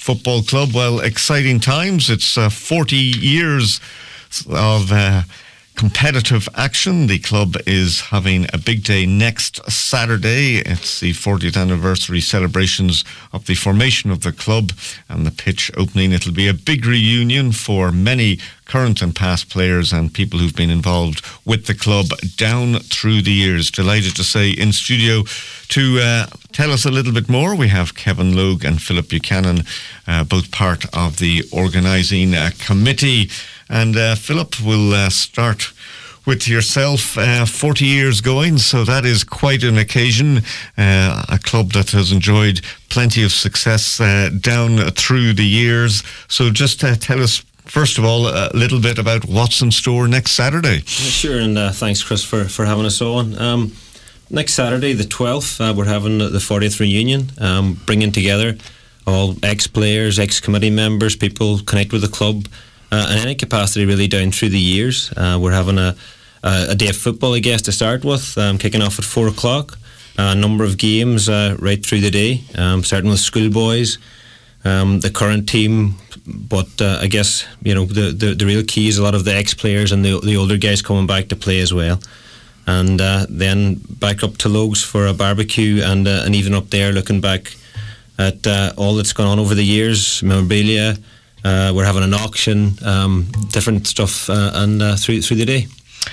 Football Club. Well, exciting times. It's 40 years of competitive action. The club is having a big day next Saturday. It's the 40th anniversary celebrations of the formation of the club and the pitch opening. It'll be a big reunion for many current and past players and people who've been involved with the club down through the years. Delighted to say in studio to tell us a little bit more, we have Kevin Logue and Philip Buchanan, both part of the organising committee. And Philip, we'll start with yourself. 40 years going, so that is quite an occasion. A club that has enjoyed plenty of success down through the years. So just tell us, first of all, a little bit about what's in store next Saturday. Yeah, sure, and thanks, Chris, for having us on. Next Saturday, the 12th, we're having the 40th reunion, bringing together all ex-players, ex-committee members, people connect with the club in any capacity really down through the years. We're having a day of football, I guess, to start with, kicking off at 4 o'clock. A number of games right through the day, starting with schoolboys, the current team, but I guess the real key is a lot of the ex-players and the older guys coming back to play as well. And then back up to Logues for a barbecue and even up there looking back at all that's gone on over the years, memorabilia. We're having an auction, different stuff, and through the day.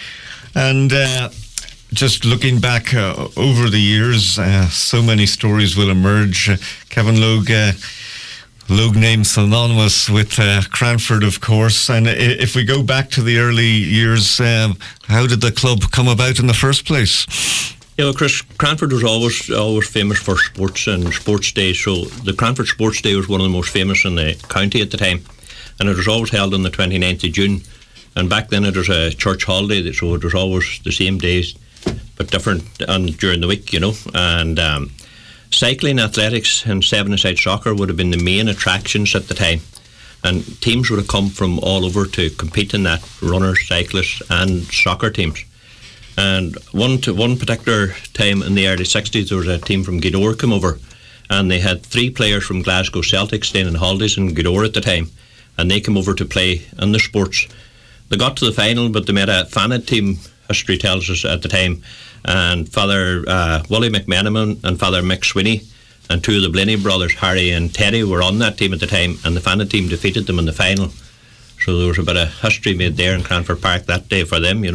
And just looking back over the years, so many stories will emerge. Kevin Logue, Logue name synonymous with Cranford, of course. And if we go back to the early years, how did the club come about in the first place? Yeah, well, Chris, Cranford was always famous for sports and sports days. So the Cranford Sports Day was one of the most famous in the county at the time, and it was always held on the 29th of June. And back then it was a church holiday, so it was always the same days, but different and during the week, And cycling, athletics, and seven-a-side soccer would have been the main attractions at the time, and teams would have come from all over to compete in that: runners, cyclists, and soccer teams. And one particular time in the early 60s, there was a team from Gweedore come over, and they had 3 players from Glasgow Celtic staying on holidays in Gweedore at the time, and they came over to play in the sports. They got to the final, but they made a Fanad team, history tells us at the time, and Father Willie McMenamin and Father Mick Sweeney and 2 of the Blaney brothers, Harry and Teddy, were on that team at the time, and the Fanad team defeated them in the final. So there was a bit of history made there in Cranford Park that day for them,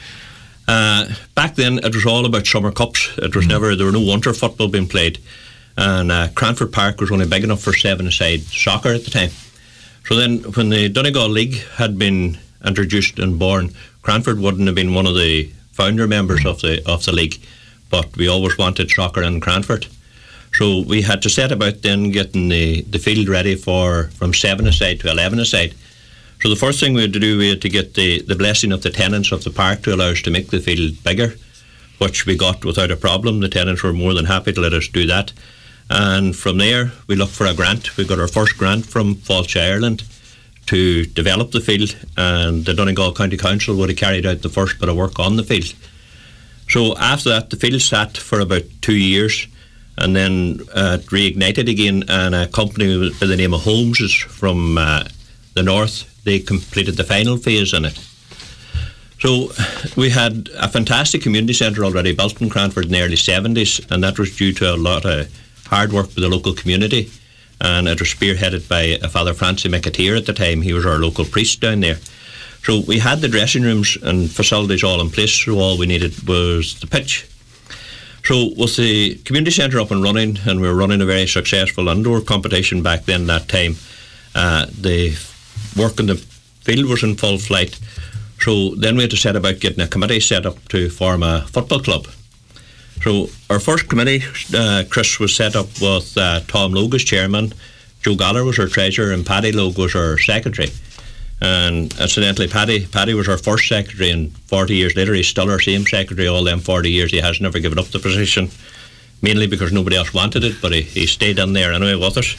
Back then it was all about summer cups. It was there were no winter football being played, and Cranford Park was only big enough for seven-a-side soccer at the time. So then when the Donegal League had been introduced and born, Cranford wouldn't have been one of the founder members of the league, but we always wanted soccer in Cranford. So we had to set about then getting the field ready from 7-a-side to 11-a-side. So the first thing we had to do, we had to get the blessing of the tenants of the park to allow us to make the field bigger, which we got without a problem. The tenants were more than happy to let us do that. And from there, we looked for a grant. We got our first grant from Falch, Ireland, to develop the field, and the Donegal County Council would have carried out the first bit of work on the field. So after that, the field sat for about 2 years, and then reignited again, and a company by the name of Holmes from the north, they completed the final phase in it. So we had a fantastic community centre already built in Cranford in the early 70s, and that was due to a lot of hard work with the local community, and it was spearheaded by Father Francis McAteer at the time. He was our local priest down there. So we had the dressing rooms and facilities all in place, so all we needed was the pitch. So with the community centre up and running, and we were running a very successful indoor competition back then that time, the work in the field was in full flight. So then we had to set about getting a committee set up to form a football club. So our first committee, Chris, was set up with Tom Logue as chairman, Joe Galler was our treasurer, and Paddy Logue was our secretary. And incidentally, Paddy was our first secretary, and 40 years later he's still our same secretary. All them 40 years he has never given up the position, mainly because nobody else wanted it, but he stayed in there anyway with us.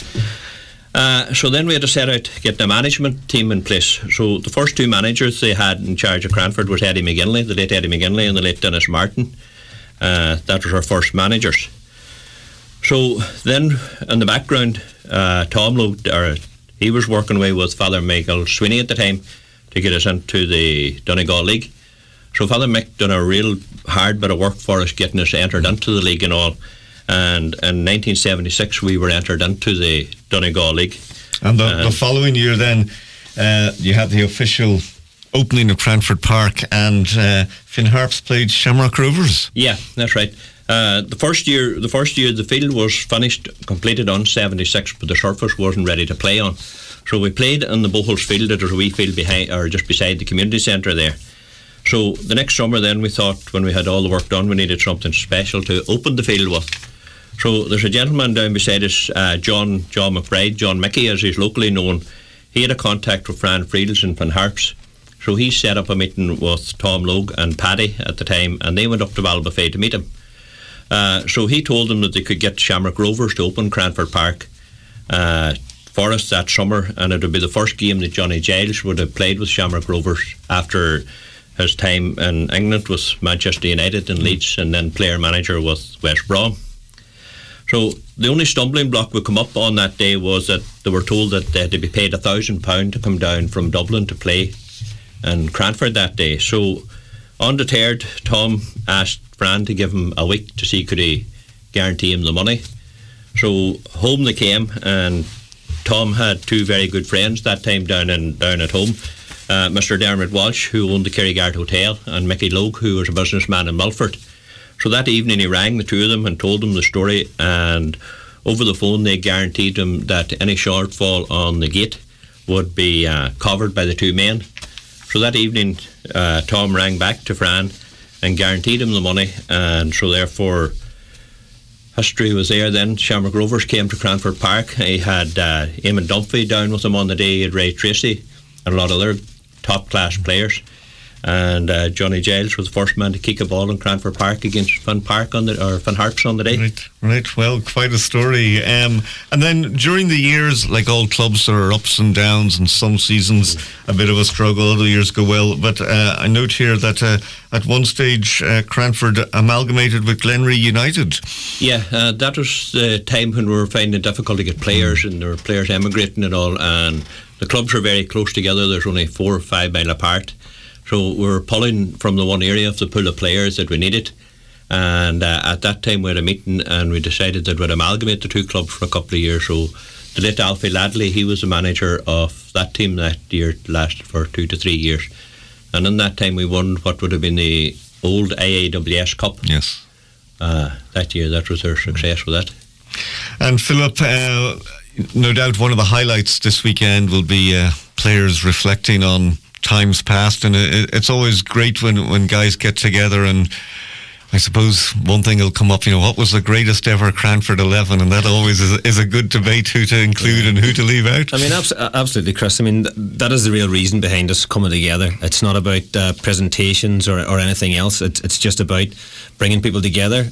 So then we had to set out getting a management team in place. So the first 2 managers they had in charge of Cranford was Eddie McGinley, the late Eddie McGinley, and the late Dennis Martin. That was our first managers. So then, in the background, Tom Logue, he was working away with Father Michael Sweeney at the time to get us into the Donegal League. So Father Mick done a real hard bit of work for us, getting us entered into the league and all. And in 1976, we were entered into the Donegal League. And the following year, then you had the official opening of Cranford Park, and Finn Harps played Shamrock Rovers. Yeah, that's right. The first year the field was finished, completed on 76, but the surface wasn't ready to play on. So we played in the Bohals field. There's a wee field behind, or just beside the community centre there. So the next summer then we thought, when we had all the work done, we needed something special to open the field with. So there's a gentleman down beside us, John McBride, John Mickey as he's locally known. He had a contact with Fran Friedels and Finn Harps. So he set up a meeting with Tom Logue and Paddy at the time, and they went up to Ballybofey to meet him. So he told them that they could get Shamrock Rovers to open Cranford Park for us that summer, and it would be the first game that Johnny Giles would have played with Shamrock Rovers after his time in England with Manchester United and Leeds, and then player manager with West Brom. So the only stumbling block we come up on that day was that they were told that they had to be paid £1,000 to come down from Dublin to play in Cranford that day. So undeterred, Tom asked Fran to give him a week to see could he guarantee him the money. So home they came, and Tom had two very good friends that time down at home. Mr. Dermot Walsh, who owned the Kerryguard Hotel, and Mickey Logue, who was a businessman in Milford. So that evening he rang the two of them and told them the story, and over the phone they guaranteed him that any shortfall on the gate would be covered by the two men. So that evening Tom rang back to Fran and guaranteed him the money, and so therefore history was there then. Shamrock Rovers came to Cranford Park. He had Eamon Dunphy down with him on the day. He had Ray Tracy and a lot of other top class players, and Johnny Giles was the first man to kick a ball in Cranford Park against Finn Harps on the day. Right. Well, quite a story. And then during the years, like all clubs, there are ups and downs, and some seasons a bit of a struggle, other years go well. But I note here that at one stage Cranford amalgamated with Glenree United. Yeah, that was the time when we were finding it difficult to get players, and there were players emigrating and all, and the clubs are very close together. There's only 4 or 5 mile apart. So we were pulling from the one area of the pool of players that we needed. And at that time we had a meeting, and we decided that we'd amalgamate the two clubs for a couple of years. So the late Alfie Ladley, he was the manager of that team that year. It lasted for 2 to 3 years. And in that time we won what would have been the old IAWS Cup. Yes. That year, that was our success with that. And Philip, no doubt one of the highlights this weekend will be players reflecting on times past, and it's always great when guys get together, and I suppose one thing will come up, what was the greatest ever Cranford 11, and that always is a good debate, who to include and who to leave out. I mean, absolutely, Chris. I mean, that is the real reason behind us coming together. It's not about presentations or anything else. It's just about bringing people together.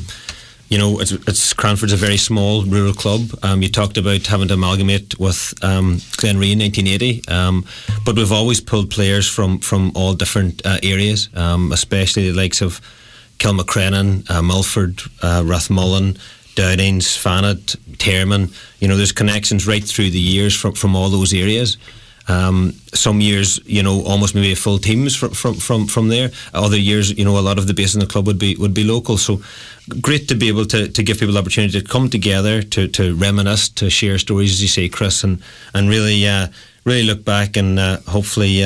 It's Cranford's a very small rural club. You talked about having to amalgamate with Glenree in 1980, but we've always pulled players from all different areas, especially the likes of Kilmacrennan, Milford, Rathmullen, Downings, Fanet, Terman. There's connections right through the years from all those areas. Some years, almost maybe a full teams from there. Other years, a lot of the base in the club would be local. So great to be able to give people the opportunity to come together, to reminisce, to share stories, as you say, Chris, and really look back, and hopefully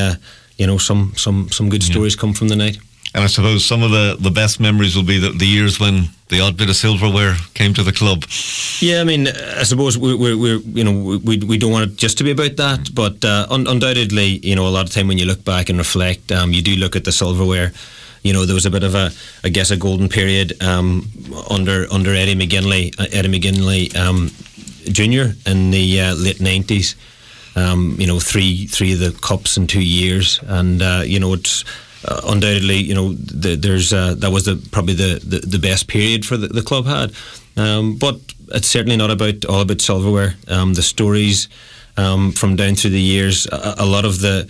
some good stories come from the night. And I suppose some of the best memories will be the years when the odd bit of silverware came to the club. Yeah, I mean, I suppose we don't want it just to be about that, but undoubtedly, a lot of time when you look back and reflect, you do look at the silverware. There was a bit of a golden period under Eddie McGinley Jr. in the late 90s. Three of the cups in 2 years, and it's. Undoubtedly, that was probably the best period for the club had, but it's certainly not all about silverware. The stories from down through the years, a lot of the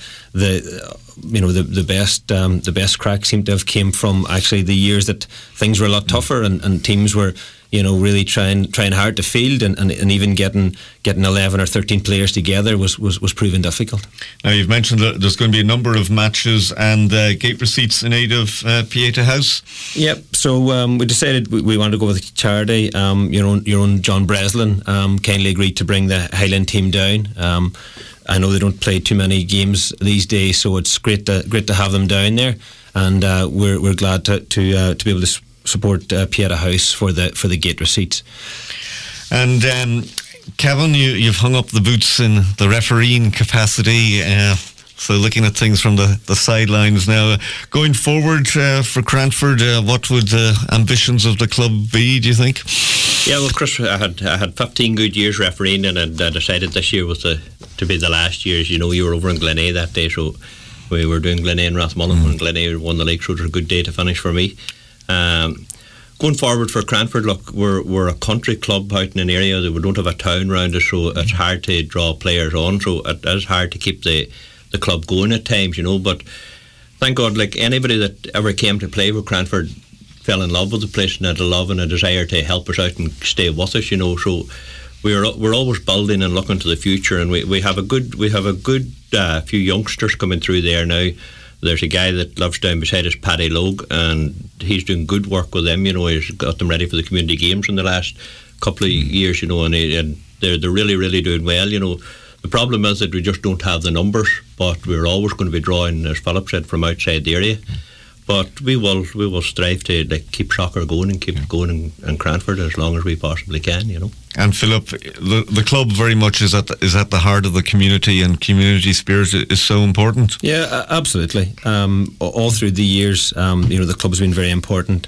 best cracks seem to have came from actually the years that things were a lot tougher, and teams were really trying hard to field and even getting 11 or 13 players together was proving difficult. Now, you've mentioned that there's going to be a number of matches and gate receipts in aid of Pieta House. Yep. So we decided we wanted to go with charity. Your own John Breslin kindly agreed to bring the Highland team down. I know they don't play too many games these days, so it's great to have them down there, and we're glad to be able to support Pieta House for the gate receipts. And Kevin, you've hung up the boots in the refereeing capacity. So looking at things from the sidelines now, going forward for Cranford, what would the ambitions of the club be, do you think? Yeah, well, Chris, I had 15 good years refereeing, and I decided this year was to be the last year. As you know, you were over in Glenay that day, so we were doing Glenay and Rathmullen when Glenay won the league, so it was a good day to finish for me. Going forward for Cranford, look, we're a country club out in an area that we don't have a town around us, so it's hard to draw players on, so it is hard to keep the club going at times, but thank God, like anybody that ever came to play with Cranford fell in love with the place and had a love and a desire to help us out and stay with us, so we're always building and looking to the future, and we have a good few youngsters coming through there now. There's a guy that lives down beside us, Paddy Logue, and he's doing good work with them. He's got them ready for the community games in the last couple of years. And they're really, really doing well. The problem is that we just don't have the numbers, but we're always going to be drawing, as Philip said, from outside the area. But we will strive to keep soccer going and keep it going in Cranford as long as we possibly can. And Philip, the club very much is at the heart of the community, and community spirit is so important. Yeah, absolutely. All through the years, the club's been very important.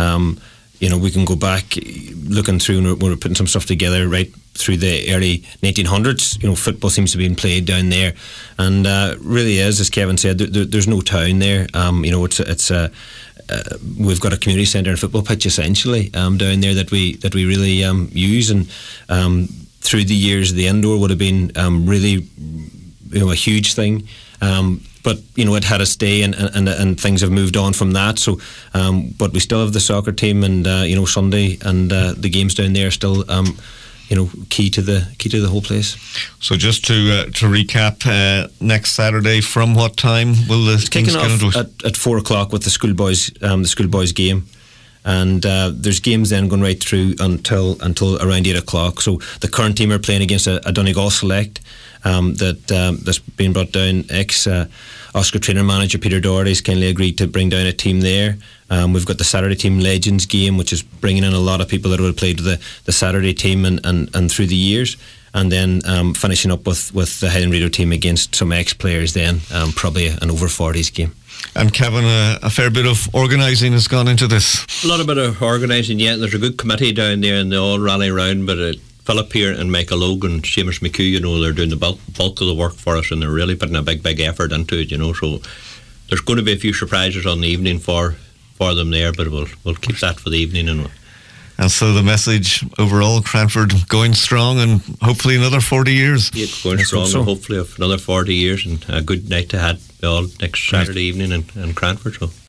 We can go back looking through, and we're putting some stuff together right through the early 1900s. Football seems to be played down there, and really is, as Kevin said, there's no town there. It's we've got a community centre and football pitch essentially down there that we really use, and through the years the indoor would have been really a huge thing. But it had a stay, and things have moved on from that. So, but we still have the soccer team, and Sunday and the games down there are still key to the whole place. So just to recap, next Saturday from what time will the kicking off at 4 o'clock with the schoolboys game, and there's games then going right through until around 8 o'clock. So the current team are playing against a Donegal select that's been brought down. Oscar trainer manager Peter Doherty's kindly agreed to bring down a team there. We've got the Saturday team Legends game, which is bringing in a lot of people that would have played with the Saturday team and through the years, and then finishing up with the Highland Radio team against some ex-players then, probably an over 40s game. And Kevin, a fair bit of organising has gone into this. A lot of bit of organising, yeah. There's a good committee down there and they all rally around, but Philip here and Michael Logue and Seamus McHugh, they're doing the bulk of the work for us, and they're really putting a big effort into it, so there's going to be a few surprises on the evening for them there, but we'll keep that for the evening. And so the message overall, Cranford going strong, and hopefully another 40 years. Yeah, going strong, and hopefully another 40 years, and a good night to have all next Saturday evening in Cranford. So